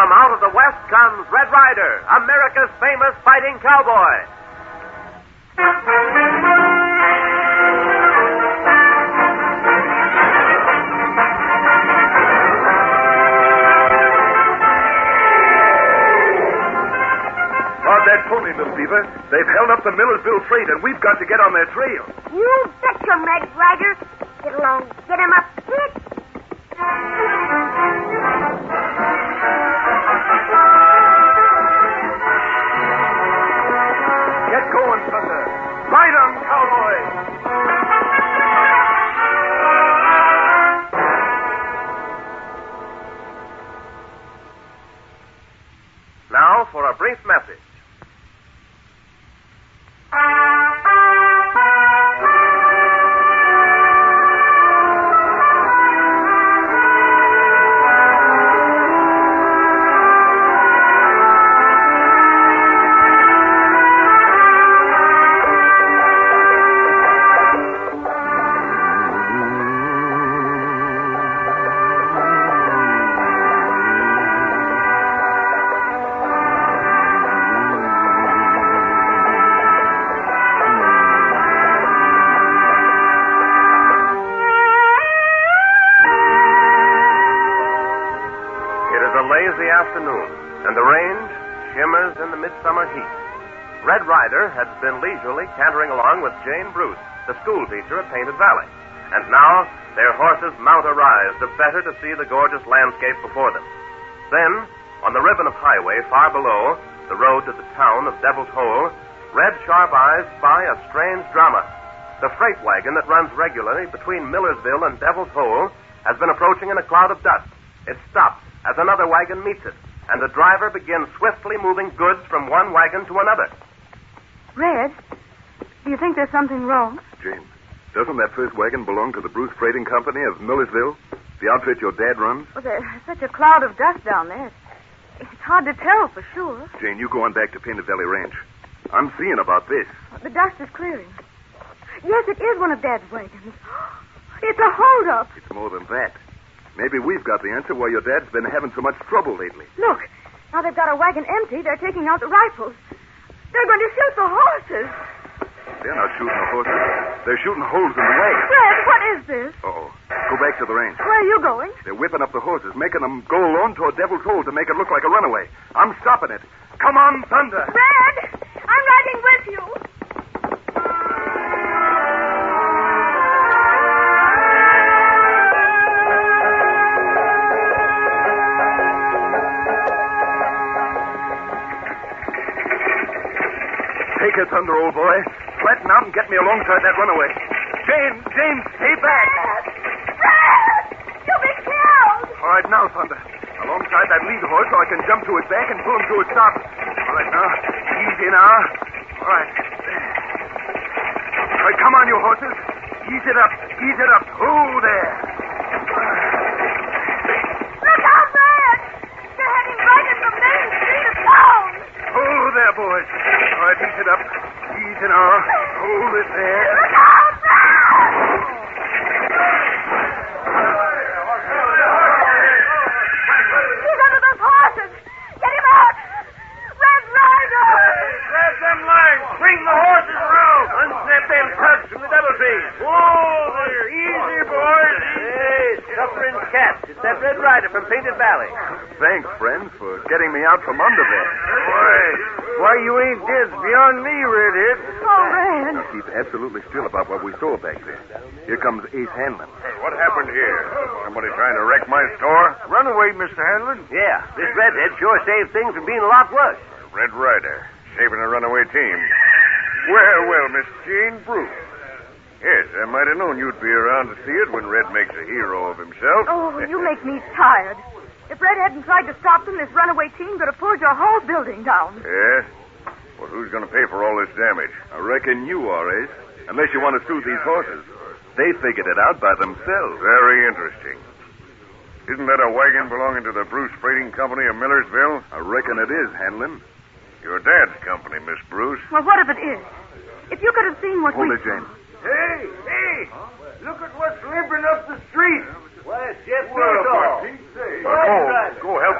From out of the West comes Red Ryder, America's famous fighting cowboy. That pony, Miss Beaver. They've held up the Millersville freight, and we've got to get on their trail. You betcha, Red Ryder. Get along. Get him up, quick. Get going, Thunder. Ride on, cowboy. Now for a brief message. Afternoon, and the range shimmers in the midsummer heat. Red Ryder had been leisurely cantering along with Jane Bruce, the schoolteacher at Painted Valley. And now their horses mount a rise the better to see the gorgeous landscape before them. Then, on the ribbon of highway far below, the road to the town of Devil's Hole, Red Sharp Eyes spy a strange drama. The freight wagon that runs regularly between Millersville and Devil's Hole has been approaching in a cloud of dust. It stops as another wagon meets it, and the driver begins swiftly moving goods from one wagon to another. Red, do you think there's something wrong? Jane, doesn't that first wagon belong to the Bruce Freighting Company of Millersville? The outfit your dad runs? Well, there's such a cloud of dust down there. It's hard to tell for sure. Jane, you go on back to Painted Valley Ranch. I'm seeing about this. The dust is clearing. Yes, it is one of Dad's wagons. It's a holdup. It's more than that. Maybe we've got the answer why your dad's been having so much trouble lately. Look, now they've got a wagon empty. They're taking out the rifles. They're going to shoot the horses. They're not shooting the horses. They're shooting holes in the wagon. Red, what is this? Uh-oh. Go back to the range. Where are you going? They're whipping up the horses, making them go along toward Devil's Hole to make it look like a runaway. I'm stopping it. Come on, Thunder. Red, I'm riding with you. Take it, Thunder, old boy. Flatten out and get me alongside that runaway. Jane, stay back. Red! You'll be killed! All right, now, Thunder. Alongside that lead horse so I can jump to his back and pull him to a stop. All right, now. Easy now. All right. All right, come on, you horses. Ease it up. Ease it up. Oh, there. Look out, Red! They're heading right into the main street of town. Oh, there, boys. All right, ease it up. Easy now. Hold it there. Look out, Red! He's under those horses. Get him out. Red Ryder! Grab them lines. Bring the horses around. Unsnap them tugs from the double trees. Whoa there. Easy, boys. Hey, suffering cats. It's that Red Ryder from Painted Valley. Thanks, friends, for getting me out from under there. Why you ain't dead beyond me, Redhead. Oh, Red. Now keep absolutely still about what we saw back there. Here comes Ace Hanlon. Hey, what happened here? Somebody trying to wreck my store? Runaway, Mr. Hanlon? Yeah, this Redhead sure saved things from being a lot worse. Red Ryder, saving a runaway team. Well, Miss Jane Bruce. Yes, I might have known you'd be around to see it when Red makes a hero of himself. Oh, you make me tired. If Red hadn't tried to stop them, this runaway team could have pulled your whole building down. Yes? Well, who's going to pay for all this damage? I reckon you are, Ace. Unless you want to sue these horses. They figured it out by themselves. Very interesting. Isn't that a wagon belonging to the Bruce Freighting Company of Millersville? I reckon it is, Hanlon. Your dad's company, Miss Bruce. Well, what if it is? If you could have seen what Hold we... it, Jane. Hey! Look at what's limping up the street. Why, it's Jeff Go help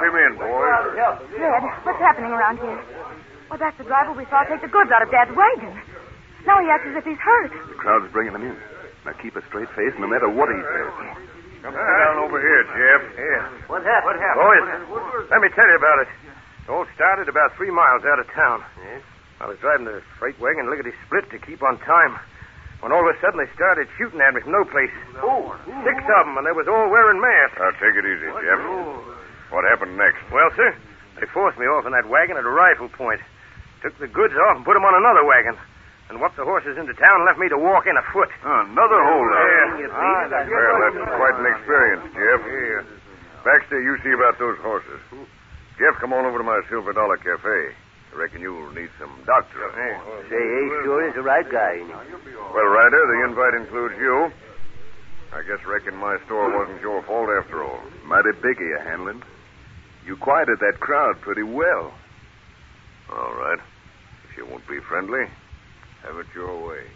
him in, boys. Red, what's happening around here? Well, that's the driver we saw take the goods out of Dad's wagon. Now he acts as if he's hurt. The crowd's bringing him in. Now keep a straight face no matter what he says. Come down over here, Jeff. Here. What happened? Boys, let me tell you about it. It all started about 3 miles out of town. Yes? I was driving the freight wagon lickety-split to keep on time. When all of a sudden they started shooting at me from no place. Oh. 6 of them, and they was all wearing masks. Now, take it easy, Jeff. What happened next? Well, sir, they forced me off in that wagon at a rifle point. Took the goods off and put them on another wagon. And whooped the horses into town and left me to walk in afoot. Another holdup. Yeah. Well, that's quite an experience, Jeff. Yeah. Baxter, you see about those horses. Jeff, come on over to my $Silver Cafe. I reckon you'll need some doctoring. Say, Ace sure is the right guy, ain't he? Well, Ryder, the invite includes you. I guess reckon my store wasn't your fault after all. Mighty big of you, Hanlon. You quieted that crowd pretty well. All right. If you won't be friendly, have it your way.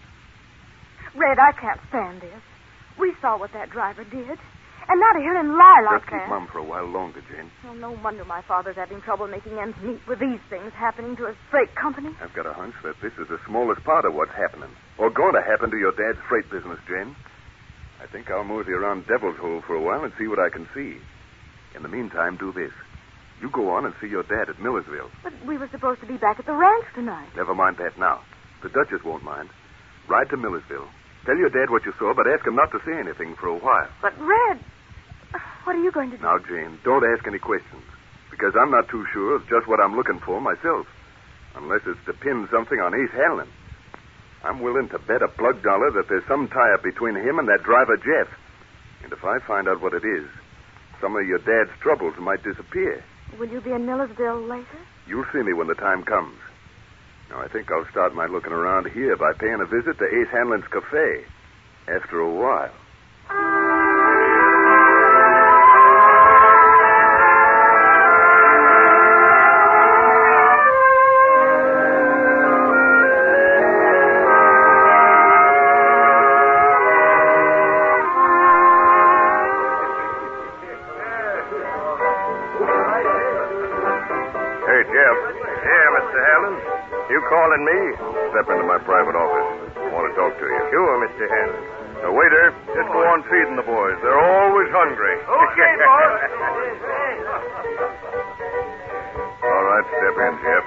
Red, I can't stand this. We saw what that driver did. And now to hear him lie like Just keep that. Mum for a while longer, Jane. Well, no wonder my father's having trouble making ends meet with these things happening to a freight company. I've got a hunch that this is the smallest part of what's happening. Or going to happen to your dad's freight business, Jane. I think I'll mosey around Devil's Hole for a while and see what I can see. In the meantime, do this. You go on and see your dad at Millersville. But we were supposed to be back at the ranch tonight. Never mind that now. The Duchess won't mind. Ride to Millersville. Tell your dad what you saw, but ask him not to say anything for a while. But, Red, what are you going to do? Now, Jane, don't ask any questions. Because I'm not too sure of just what I'm looking for myself. Unless it's to pin something on Ace Hanlon. I'm willing to bet a plug dollar that there's some tie-up between him and that driver, Jeff. And if I find out what it is, some of your dad's troubles might disappear. Will you be in Millersville later? You'll see me when the time comes. Now, I think I'll start my looking around here by paying a visit to Ace Hanlon's cafe. After a while. Hey, Jeff. Yeah, Mr. Hanlon. You calling me? Step into my private office. I want to talk to you. Sure, Mr. Hanlon. Now, waiter, just go on feeding the boys. They're always hungry. Okay, boss. All right, step in, Jeff.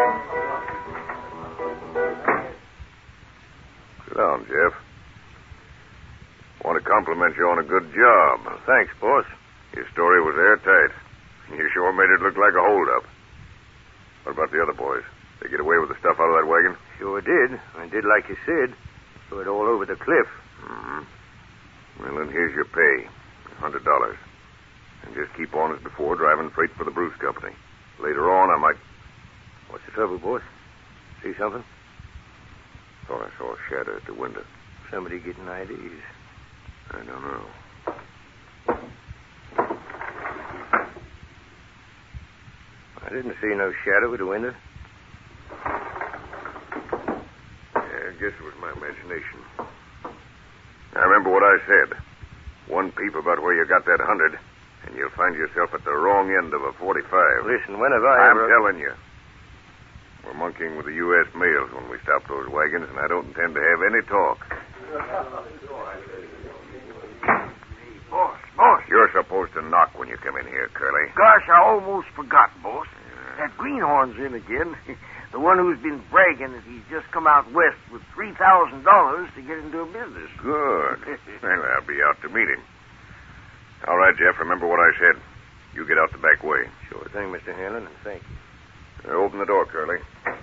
Sit down, Jeff. Want to compliment you on a good job. Thanks, boss. Your story was airtight. You sure made it look like a holdup. What about the other boys? They get away with the stuff out of that wagon? Sure did. I did like you said. Threw it all over the cliff. Mm-hmm. Well, then here's your pay. $100. And just keep on as before, driving freight for the Bruce Company. Later on, I might... What's the trouble, boss? See something? Thought I saw a shadow at the window. Somebody getting IDs. I don't know. I didn't see no shadow at the window. Yeah, I guess it was my imagination. Now, remember what I said. One peep about where you got that 100, and you'll find yourself at the wrong end of a 45. Listen, when have I I'm ever... telling you. We're monkeying with the U.S. mails when we stop those wagons, and I don't intend to have any talk. Boss. You're supposed to knock when you come in here, Curly. Gosh, I almost forgot, boss. That greenhorn's in again. The one who's been bragging that he's just come out west with $3,000 to get into a business. Good. Well, I'll be out to meet him. All right, Jeff, remember what I said. You get out the back way. Sure thing, Mr. Hanlon, and thank you. Open the door, Curly.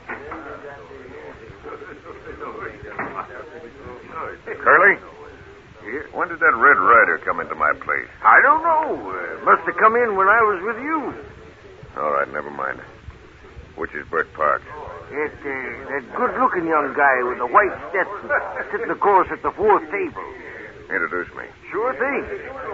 Curly? When did that Red Rider come into my place? I don't know. Must have come in when I was with you. All right, never mind. Which is Bert Parks? That good-looking young guy with the white Stetson sitting, of course, at the fourth table. Introduce me. Sure thing.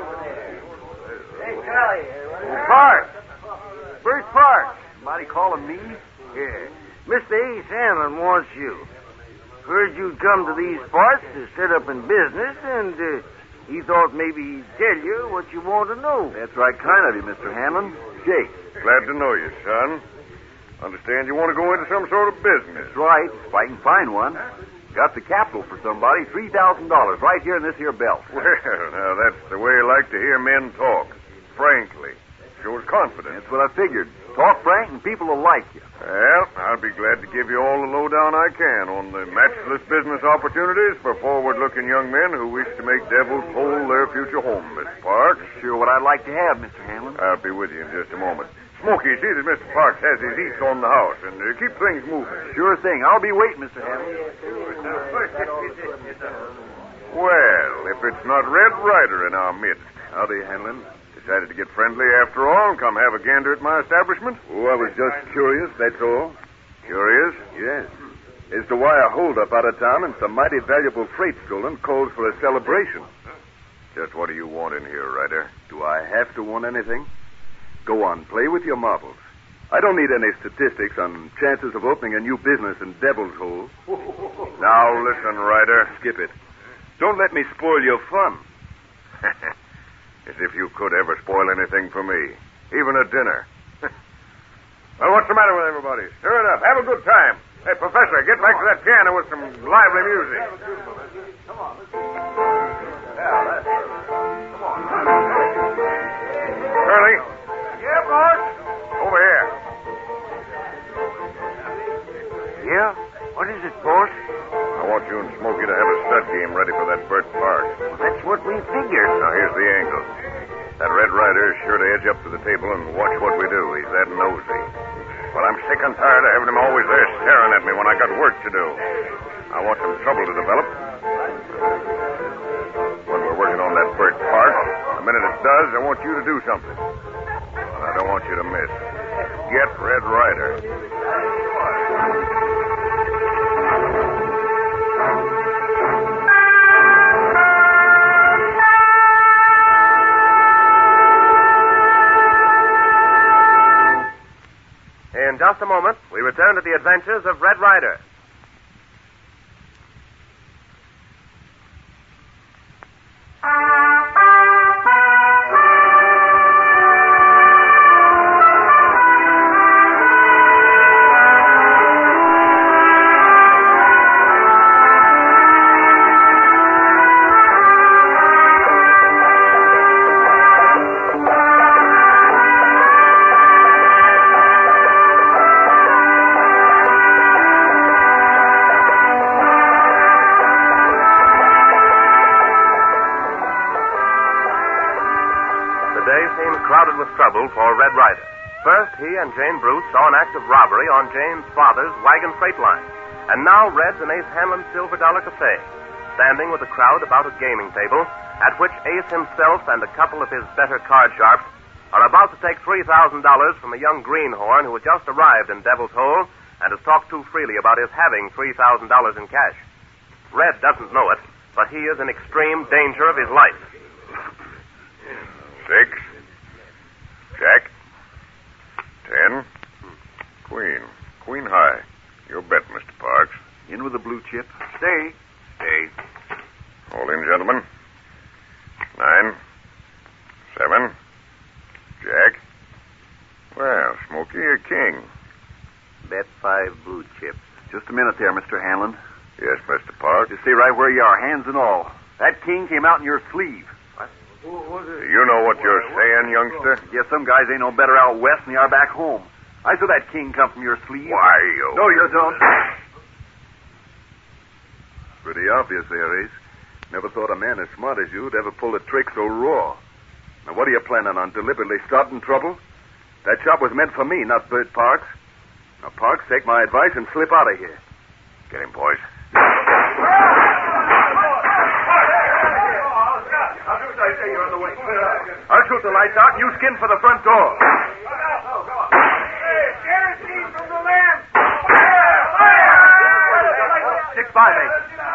Parks. Bert Parks. Somebody calling me? Yeah. Mr. Ace Hanlon wants you. Heard you'd come to these parts to set up in business, and he thought maybe he'd tell you what you want to know. That's right kind of you, Mr. Hanlon. Jake. Glad to know you, son. Understand you want to go into some sort of business. That's right, if I can find one. Got the capital for somebody, $3,000, right here in this here belt. Well, now that's the way I like to hear men talk. Frankly. Shows confidence. That's what I figured. Talk frank and people will like you. Well, I'll be glad to give you all the lowdown I can on the matchless business opportunities for forward-looking young men who wish to make Devil's Hole their future home, Mr. Parks. Sure what I'd like to have, Mr. Hanlon. I'll be with you in just a moment. Smokey, see that Mr. Parks has his eats on the house, and keep things moving. Sure thing. I'll be waiting, Mr. Hanlon. Well, if it's not Red Ryder in our midst. Howdy, Hanlon. Decided to get friendly after all and come have a gander at my establishment? Oh, I was just curious, that's all. Curious? Yes. As to why a holdup out of town and some mighty valuable freight stolen calls for a celebration. Just what do you want in here, Ryder? Do I have to want anything? Go on, play with your marbles. I don't need any statistics on chances of opening a new business in Devil's Hole. Now listen, Ryder. Skip it. Don't let me spoil your fun. As if you could ever spoil anything for me. Even a dinner. Well, what's the matter with everybody? Stir it up. Have a good time. Hey, Professor, get back to that piano with some lively music. Come on. Curly. Yeah, boss? Over here. Yeah? What is it, boss? I want you and Smokey to have a stud game ready for that Burt Park. Well, that's what we figured. Now, here's the angle. That Red Ryder is sure to edge up to the table and watch what we do. He's that nosy. But I'm sick and tired of having him always there staring at me when I got work to do. I want some trouble to develop. When we're working on that Burt Park, the minute it does, I want you to do something. And I don't want you to miss. Get Red Ryder. In just a moment, we return to the adventures of Red Ryder. Crowded with trouble for Red Ryder. First, he and Jane Bruce saw an act of robbery on Jane's father's wagon freight line. And now Red's in Ace Hanlon's $Silver Cafe, standing with a crowd about a gaming table at which Ace himself and a couple of his better card sharps are about to take $3,000 from a young greenhorn who had just arrived in Devil's Hole and has talked too freely about his having $3,000 in cash. Red doesn't know it, but he is in extreme danger of his life. 6. Jack. 10. Queen. Queen high. Your bet, Mr. Parks. In with the blue chip. Stay. Stay. All in, gentlemen. 9. 7. Jack. Well, Smokey, a king. Bet 5 blue chips. Just a minute there, Mr. Hanlon. Yes, Mr. Parks. You stay right where you are, hands and all. That king came out in your sleeve. You know what you're saying, youngster? Guess some guys ain't no better out west than they are back home. I saw that king come from your sleeve. Why, you... No, you don't. Pretty obvious there, Ace. Never thought a man as smart as you'd ever pull a trick so raw. Now, what are you planning on, deliberately starting trouble? That job was meant for me, not Burt Parks. Now, Parks, take my advice and slip out of here. Get him, boys. I'll shoot the lights out and you skin for the front door. Hey, kerosene from the lamp. Stick by me.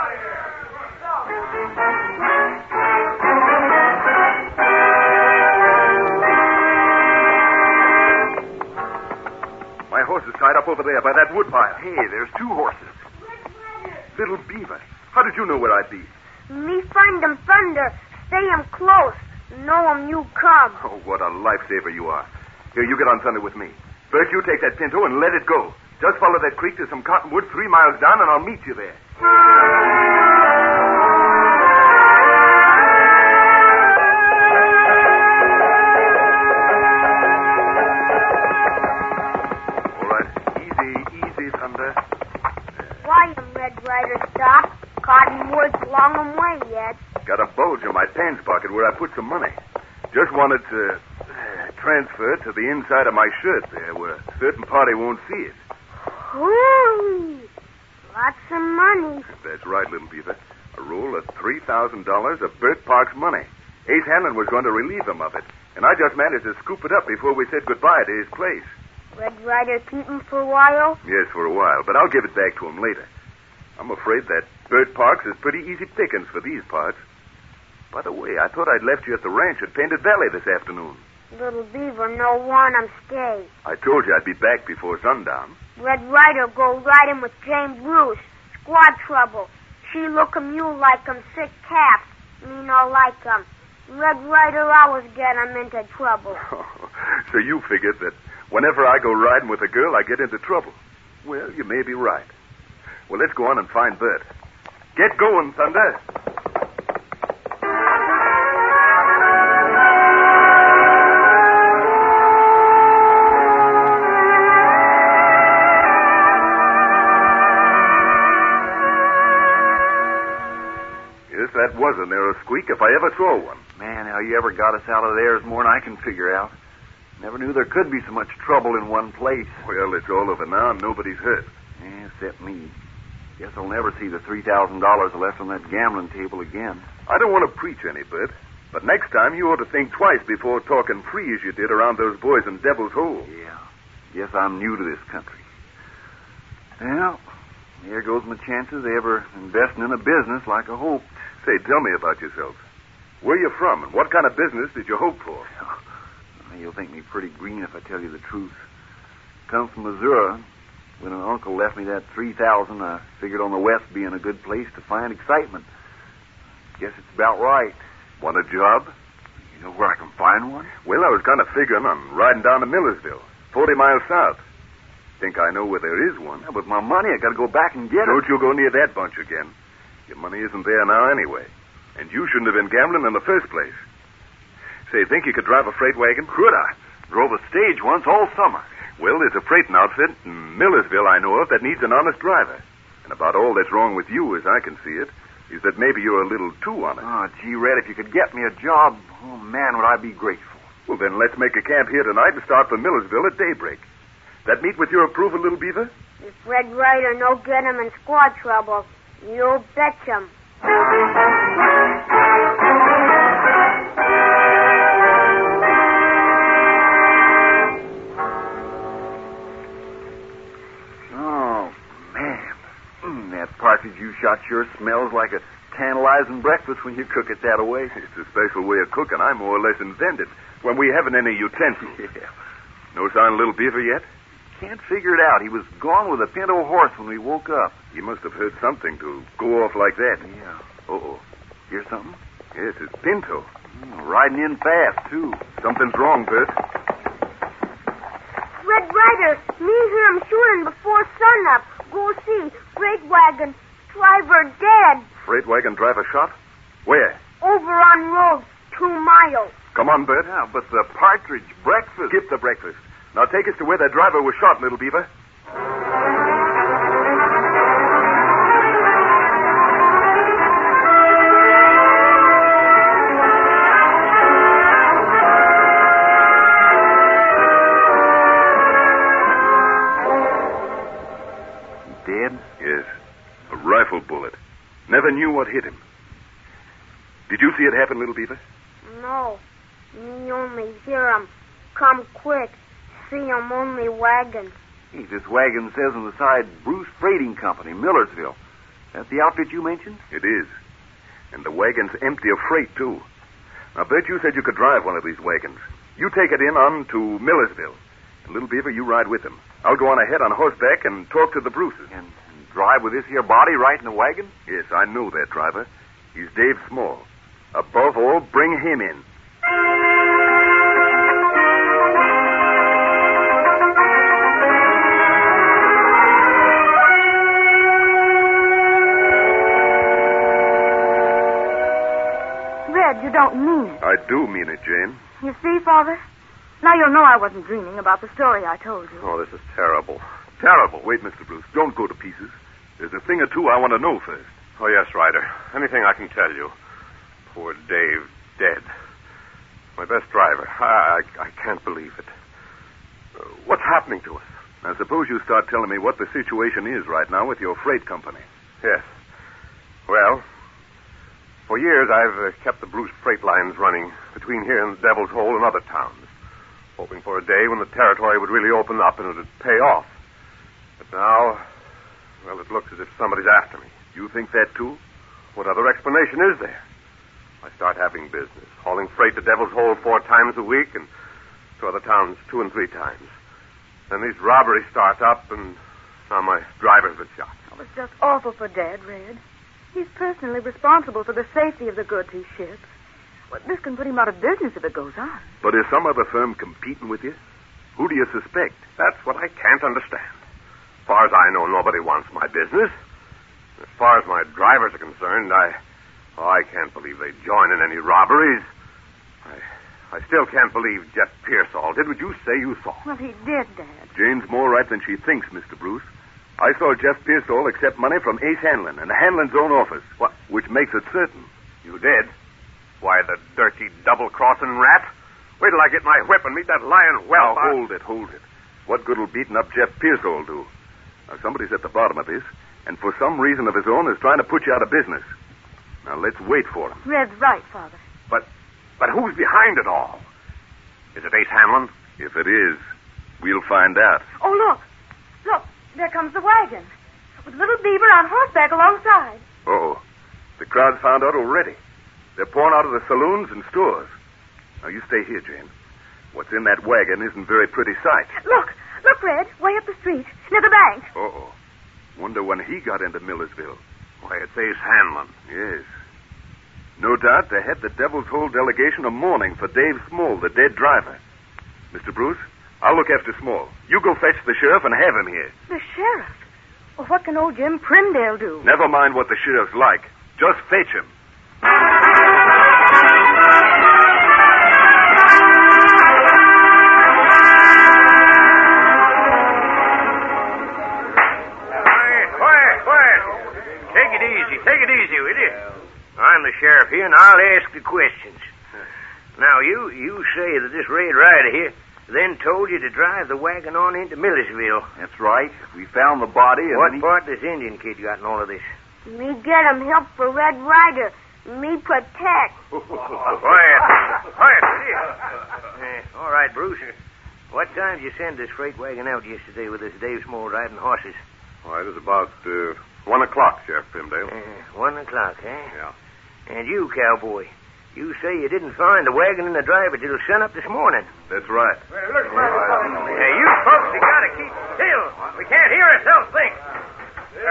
My horse is tied up over there by that wood pile. Hey, there's 2 horses. Little Beaver, how did you know where I'd be? Me find them thunder. Stay 'em close. Know 'em you come. Oh, what a lifesaver you are. Here, you get on Thunder with me. Bert, you take that Pinto and let it go. Just follow that creek to some cottonwood 3 miles down, and I'll meet you there. All right. Easy, Thunder. Why you Red Rider stop? Cottonwood's long way yet. Got a bulge in my pants pocket where I put some money. Just wanted to transfer it to the inside of my shirt there where a certain party won't see it. Ooh, lots of money. That's right, little Beaver. A roll of $3,000 of Bert Park's money. Ace Hanlon was going to relieve him of it, and I just managed to scoop it up before we said goodbye to his place. Red Rider keep him for a while? Yes, for a while, but I'll give it back to him later. I'm afraid that Bert Parks is pretty easy pickings for these parts. By the way, I thought I'd left you at the ranch at Painted Valley this afternoon. Little Beaver no want him stay. I told you I'd be back before sundown. Red Rider go riding with Jane Bruce. Squad trouble. She look a mule like him sick calf. Me no like him. Red Rider always get him into trouble. So you figured that whenever I go riding with a girl, I get into trouble. Well, you may be right. Well, let's go on and find Bert. Get going, Thunder. Yes, that was a narrow squeak if I ever saw one. Man, how you ever got us out of there is more than I can figure out. Never knew there could be so much trouble in one place. Well, it's all over now and nobody's hurt. Except me. Guess I'll never see the $3,000 left on that gambling table again. I don't want to preach any, Bert, but next time you ought to think twice before talking free as you did around those boys in Devil's Hole. Yeah. Guess I'm new to this country. Well, there goes my chances of ever investing in a business like I hoped. Say, tell me about yourself. Where you from, and what kind of business did you hope for? You'll think me pretty green if I tell you the truth. Come from Missouri. When an uncle left me that $3,000, I figured on the West being a good place to find excitement. Guess it's about right. Want a job? You know where I can find one? Well, I was kind of figuring on riding down to Millersville, 40 miles south. Think I know where there is one. Yeah, with my money, I got to go back and get it. Don't you go near that bunch again. Your money isn't there now anyway. And you shouldn't have been gambling in the first place. Say, think you could drive a freight wagon? Could I? Drove a stage once all summer. Well, there's a freighting outfit in Millersville I know of that needs an honest driver. And about all that's wrong with you, as I can see it, is that maybe you're a little too honest. Oh, gee, Red, if you could get me a job, oh, man, would I be grateful. Well, then let's make a camp here tonight and start for Millersville at daybreak. That meet with your approval, little Beaver? If Red Rider no get him in squad trouble, you bet him. That partridge you shot sure smells like a tantalizing breakfast when you cook it that way. It's a special way of cooking I more or less invented when we haven't any utensils. Yeah. No sign of little Beaver yet? Can't figure it out. He was gone with a Pinto horse when we woke up. He must have heard something to go off like that. Yeah. Uh-oh. Hear something? Yes, it's Pinto. Riding in fast, too. Something's wrong, Bert. Red Rider, me hear him shooting before sunup. Go see. Freight wagon. Driver dead. Freight wagon driver shot? Where? Over on road. 2 miles. Come on, Bert. Yeah, but the partridge breakfast. Skip the breakfast. Now take us to where that driver was shot, little Beaver. Dead? Yes. A rifle bullet. Never knew what hit him. Did you see it happen, little Beaver? No. Me only hear him. Come quick. See him only wagon. Hey, this wagon says on the side, Bruce Freighting Company, Millersville. That the outfit you mentioned? It is. And the wagon's empty of freight, too. Now, Bert, you said you could drive one of these wagons. You take it in on to Millersville. And, little Beaver, you ride with him. I'll go on ahead on horseback and talk to the Bruces. And drive with this here body right in the wagon? Yes, I know that driver. He's Dave Small. Above all, bring him in. do mean it, Jane. You see, Father? Now you'll know I wasn't dreaming about the story I told you. Oh, this is terrible. Terrible. Wait, Mr. Bruce. Don't go to pieces. There's a thing or two I want to know first. Oh, yes, Ryder. Anything I can tell you. Poor Dave, dead. My best driver. I can't believe it. What's happening to us? Now, suppose you start telling me what the situation is right now with your freight company. Yes. Well, for years I've kept the Bruce freight lines running between here and Devil's Hole and other towns, hoping for a day when the territory would really open up and it would pay off. But now, well, it looks as if somebody's after me. You think that, too? What other explanation is there? I start having business, hauling freight to Devil's Hole 4 times a week and to other towns 2 and 3 times. Then these robberies start up, and now my driver's been shot. Oh, it's just awful for Dad, Red. He's personally responsible for the safety of the goods he ships. Well, this can put him out of business if it goes on. But is some other firm competing with you? Who do you suspect? That's what I can't understand. As far as I know, nobody wants my business. As far as my drivers are concerned, I can't believe they join in any robberies. I still can't believe Jeff Pearsall did what you say you saw. Well, he did, Dad. Jane's more right than she thinks, Mr. Bruce. I saw Jeff Pearsall accept money from Ace Hanlon in Hanlon's own office. What? Which makes it certain. You did? Why, the dirty double-crossing rat? Wait till I get my whip and meet that lion whelp. Now, hold it. What good'll beating up Jeff Pearsall do? Now, somebody's at the bottom of this, and for some reason of his own is trying to put you out of business. Now, let's wait for him. Red's right, Father. But who's behind it all? Is it Ace Hanlon? If it is, we'll find out. Oh, look. Look, there comes the wagon. With little Beaver on horseback alongside. Uh-oh. The crowd's found out already. They're pouring out of the saloons and stores. Now, you stay here, Jane. What's in that wagon isn't a very pretty sight. Look, Red, way up the street, near the bank. Uh-oh. Wonder when he got into Millersville. Why, it's Ace Hanlon. Yes. No doubt they had the Devil's Hole delegation of mourning for Dave Small, the dead driver. Mr. Bruce, I'll look after Small. You go fetch the sheriff and have him here. The sheriff? Well, what can old Jim Primdale do? Never mind what the sheriff's like. Just fetch him. Quiet. Take it easy, will you? I'm the sheriff here, and I'll ask the questions. Now, you say that this Red Rider here then told you to drive the wagon on into Millersville. That's right. We found the body and... What part this Indian kid got in all of this? Me get him help for Red Rider. Me protect. Quiet. All right, Bruce. What time did you send this freight wagon out yesterday with this Dave Small riding horses? Why, it was about 1 o'clock, Sheriff Primdale. 1 o'clock, eh? Yeah. And you, cowboy, you say you didn't find the wagon and the driver till sunup this morning. That's right. Hey, you folks, you gotta keep still. We can't hear ourselves think. Clear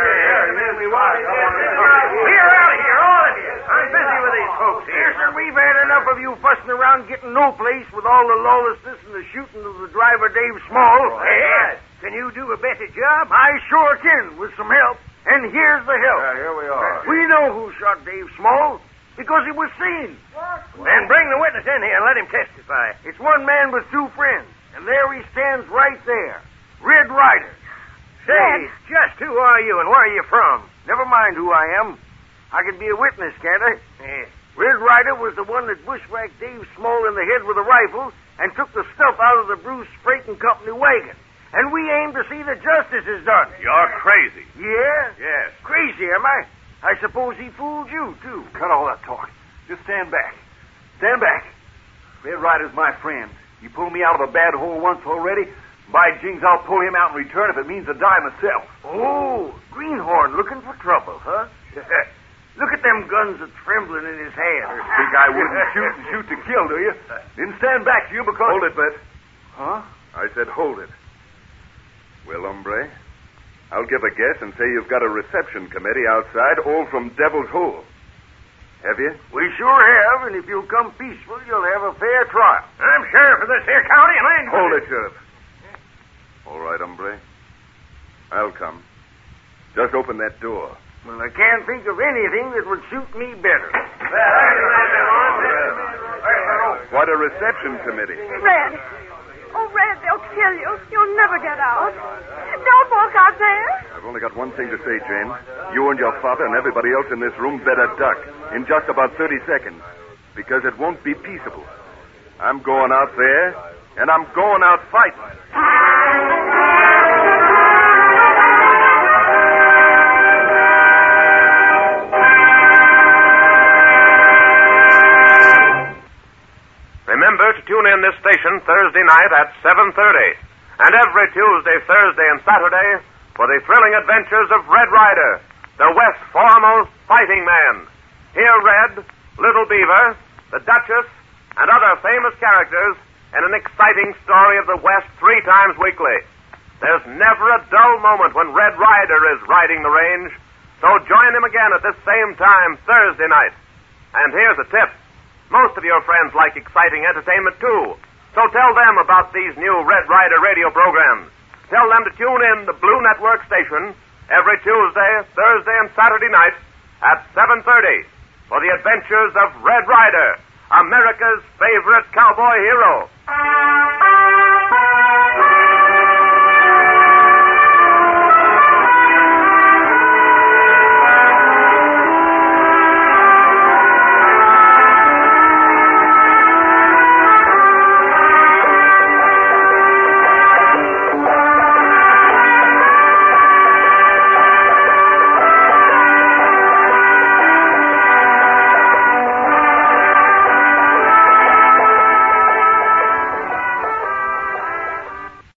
out of here, all of you. I'm busy with these folks here. Yes, sir, we've had enough of you fussing around getting no place with all the lawlessness and the shooting of the driver, Dave Small. Hey, can you do a better job? I sure can, with some help. And here's the help. Here we are. We know who shot Dave Small because it was seen. Then bring the witness in here and let him testify. It's one man with 2 friends, and there he stands right there. Red Rider. Say, just who are you and where are you from? Never mind who I am. I can be a witness, can't I? Yeah. Red Rider was the one that bushwhacked Dave Small in the head with a rifle and took the stuff out of the Bruce Freight and Company wagon. And we aim to see that justice is done. You're crazy. Yeah? Yes. Crazy, am I? I suppose he fooled you, too. Cut all that talk. Just stand back. Stand back. Red Rider's my friend. He pulled me out of a bad hole once already. By jings, I'll pull him out in return if it means to die myself. Oh, Greenhorn looking for trouble, huh? Look at them guns that's trembling in his hand. Think I wouldn't shoot to kill, do you? Didn't stand back to you because... Hold it, Bet. Huh? I said hold it. Well, hombre, I'll give a guess and say you've got a reception committee outside, all from Devil's Hole. Have you? We sure have, and if you'll come peaceful, you'll have a fair trial. I'm sheriff of this here county, and I ain't... Hold it, Sheriff. All right, hombre. I'll come. Just open that door. Well, I can't think of anything that would suit me better. Quite a reception committee. Red. Oh, Red, they'll kill you. You'll never get out. Don't walk out there. I've only got one thing to say, Jane. You and your father and everybody else in this room better duck in just about 30 seconds, because it won't be peaceable. I'm going out there, and I'm going out fighting. Remember to tune in this station Thursday night at 7:30, and every Tuesday, Thursday, and Saturday for the thrilling adventures of Red Ryder, the West's foremost fighting man. Hear Red, Little Beaver, the Duchess, and other famous characters in an exciting story of the West 3 times weekly. There's never a dull moment when Red Ryder is riding the range, so join him again at this same time Thursday night. And here's a tip. Most of your friends like exciting entertainment, too. So tell them about these new Red Ryder radio programs. Tell them to tune in the Blue Network station every Tuesday, Thursday, and Saturday night at 7:30 for the adventures of Red Ryder, America's favorite cowboy hero.